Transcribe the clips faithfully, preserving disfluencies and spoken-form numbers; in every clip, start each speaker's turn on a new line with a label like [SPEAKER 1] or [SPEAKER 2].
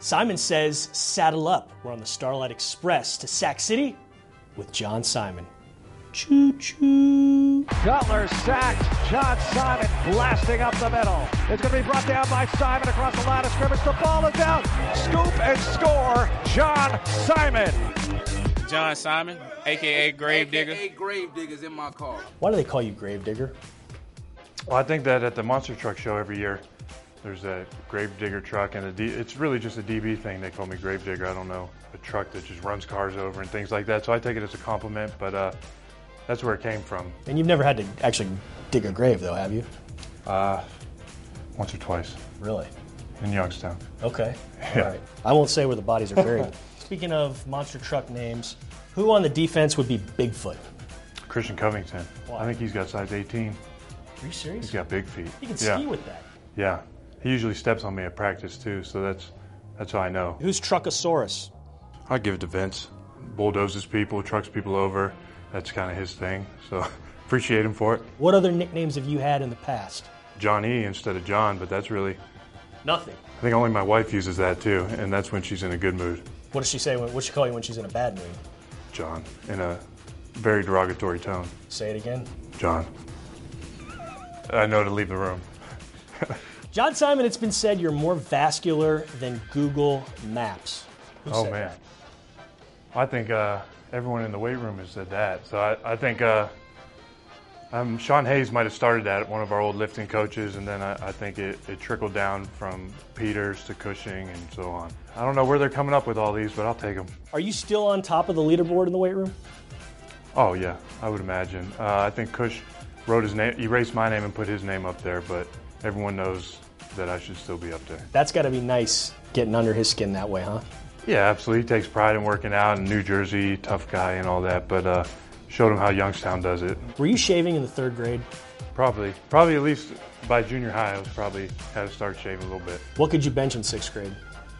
[SPEAKER 1] Simon says, saddle up. We're on the Starlight Express to Sac City with John Simon. Choo-choo.
[SPEAKER 2] Cutler sacked. John Simon blasting up the middle. It's going to be brought down by Simon across the line of scrimmage. The ball is out. Scoop and score. John Simon.
[SPEAKER 3] John Simon, a k a. Gravedigger.
[SPEAKER 4] A K A Gravedigger's in my car.
[SPEAKER 1] Why do they call you Gravedigger?
[SPEAKER 5] Well, I think that at the Monster Truck Show every year, there's a Gravedigger truck, and a D, it's really just a D B thing. They call me Gravedigger. I don't know, a truck that just runs cars over and things like that. So I take it as a compliment, but uh, that's where it came from.
[SPEAKER 1] And you've never had to actually dig a grave, though, have you?
[SPEAKER 5] Uh, once or twice.
[SPEAKER 1] Really?
[SPEAKER 5] In Youngstown.
[SPEAKER 1] Okay.
[SPEAKER 5] Yeah.
[SPEAKER 1] All right. I won't say where the bodies are buried. Speaking of monster truck names, who on the defense would be Bigfoot?
[SPEAKER 5] Christian Covington.
[SPEAKER 1] Why?
[SPEAKER 5] I think he's got size eighteen.
[SPEAKER 1] Are you serious?
[SPEAKER 5] He's got big feet.
[SPEAKER 1] He can
[SPEAKER 5] yeah.
[SPEAKER 1] ski with that.
[SPEAKER 5] Yeah. He usually steps on me at practice, too, so that's that's how I know.
[SPEAKER 1] Who's Truckosaurus?
[SPEAKER 5] I'd give it to Vince. Bulldozes people, trucks people over. That's kind of his thing, so appreciate him for it.
[SPEAKER 1] What other nicknames have you had in the past?
[SPEAKER 5] Johnny instead of John, but that's really...
[SPEAKER 1] Nothing.
[SPEAKER 5] I think only my wife uses that, too, and that's when she's in a good mood.
[SPEAKER 1] What does she say? What does she call you when she's in a bad mood?
[SPEAKER 5] John, in a very derogatory tone.
[SPEAKER 1] Say it again.
[SPEAKER 5] John. I know to leave the room.
[SPEAKER 1] John Simon, it's been said you're more vascular than Google Maps. Who
[SPEAKER 5] oh,
[SPEAKER 1] said
[SPEAKER 5] man.
[SPEAKER 1] that?
[SPEAKER 5] I think uh, everyone in the weight room has said that. So I, I think uh, um, Sean Hayes might have started that, one of our old lifting coaches, and then I, I think it, it trickled down from Peters to Cushing and so on. I don't know where they're coming up with all these, but I'll take them.
[SPEAKER 1] Are you still on top of the leaderboard in the weight room?
[SPEAKER 5] Oh, yeah, I would imagine. Uh, I think Cush wrote his name, erased my name and put his name up there, but everyone knows that I should still be up there.
[SPEAKER 1] That's got to be nice getting under his skin that way, huh?
[SPEAKER 5] Yeah, absolutely. He takes pride in working out in New Jersey, tough guy and all that, but uh, showed him how Youngstown does it.
[SPEAKER 1] Were you shaving in the third grade?
[SPEAKER 5] Probably. Probably at least by junior high, I was probably had to start shaving a little bit.
[SPEAKER 1] What could you bench in sixth grade?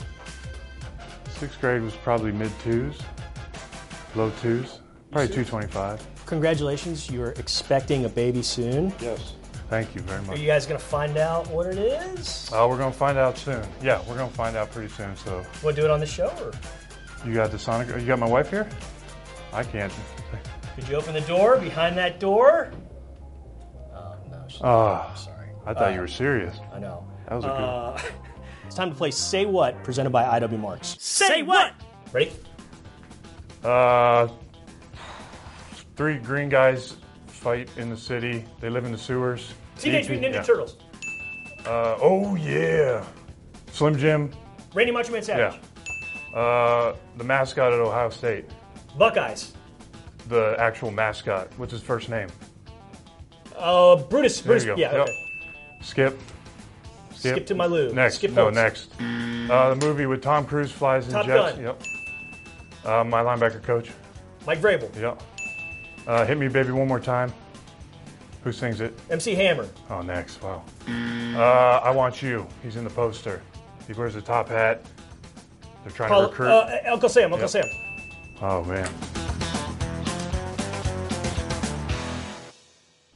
[SPEAKER 5] Sixth grade was probably mid-twos, low twos, probably two twenty-five.
[SPEAKER 1] Congratulations, you're expecting a baby soon.
[SPEAKER 5] Yes. Thank you very
[SPEAKER 1] Are
[SPEAKER 5] much.
[SPEAKER 1] you guys going to find out what it is?
[SPEAKER 5] Uh, we're going to find out soon. Yeah, we're going to find out pretty soon. So
[SPEAKER 1] Want to do it on the show? Or?
[SPEAKER 5] you got the Sonic, you got my wife here? I can't.
[SPEAKER 1] Could you open the door behind that door? Oh, no. she's-
[SPEAKER 5] Oh,
[SPEAKER 1] I'm sorry.
[SPEAKER 5] I thought
[SPEAKER 1] Uh,
[SPEAKER 5] you were serious.
[SPEAKER 1] I know.
[SPEAKER 5] That was a good
[SPEAKER 1] Uh, it's time to play Say What, presented by I W Marks. Say what? Ready?
[SPEAKER 5] Uh, three green guys fight in the city. They live in the sewers.
[SPEAKER 1] Teenage Mutant Ninja
[SPEAKER 5] Yeah.
[SPEAKER 1] Turtles.
[SPEAKER 5] Uh, oh, yeah. Slim Jim.
[SPEAKER 1] Randy Macho Man Savage.
[SPEAKER 5] Yeah. Uh, the mascot at Ohio State.
[SPEAKER 1] Buckeyes.
[SPEAKER 5] The actual mascot. What's his first name?
[SPEAKER 1] Uh, Brutus.
[SPEAKER 5] There
[SPEAKER 1] Brutus.
[SPEAKER 5] you go.
[SPEAKER 1] Yeah,
[SPEAKER 5] Yep.
[SPEAKER 1] okay.
[SPEAKER 5] Skip.
[SPEAKER 1] Skip to my loo.
[SPEAKER 5] Next.
[SPEAKER 1] Skip
[SPEAKER 5] no,
[SPEAKER 1] Holtz.
[SPEAKER 5] next. Uh, the movie with Tom Cruise flies in
[SPEAKER 1] Top
[SPEAKER 5] jets.
[SPEAKER 1] Gun.
[SPEAKER 5] Yep. Uh, my linebacker coach.
[SPEAKER 1] Mike Vrabel.
[SPEAKER 5] Yep. Uh, Hit Me Baby One More Time. Who sings it?
[SPEAKER 1] M C Hammer.
[SPEAKER 5] Oh, next. Wow. Uh, I Want You. He's in the poster. He wears a top hat. They're trying
[SPEAKER 1] Paul,
[SPEAKER 5] to recruit.
[SPEAKER 1] uh, Uncle Sam. Uncle
[SPEAKER 5] Yep.
[SPEAKER 1] Sam.
[SPEAKER 5] Oh, man.